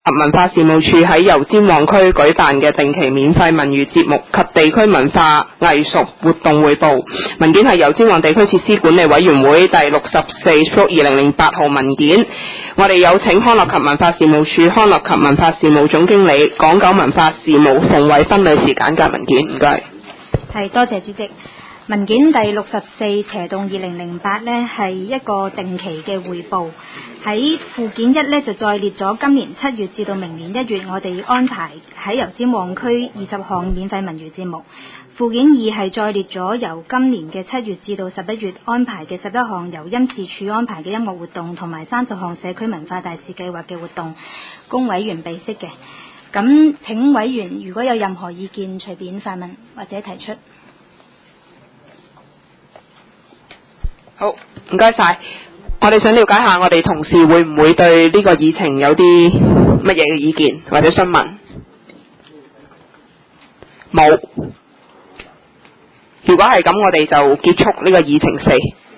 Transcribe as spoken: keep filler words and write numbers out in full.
文化事務處喺油尖旺區舉辦嘅定期免費文娛節目及地區文化藝術活動匯報。文件係油尖旺地區設施管理委員會第六十四幅二零零八號文件。我哋有請康樂及文化事務處康樂及文化事務總經理港九文化事務馮偉芬女士簡介文件，唔該。 係，多謝主席。文件第六十四斜洞二零零八呢係一個定期嘅匯報，喺附件一呢就再列咗今年七月至到明年一月我哋安排喺油尖旺區二十項免費文娛節目。附件二係再列咗由今年嘅七月至到十一月安排嘅十一項由音視處安排嘅音樂活動，同埋三十項社區文化大使計劃嘅活動，供委員備悉嘅。咁請委員如果有任何意見，隨便發問或者提出。 好，唔該晒。我哋想了解下，我哋同事會唔會對呢個議程有啲乜嘢嘅意見或者詢問？冇。如果係咁，我哋就結束呢個議程四。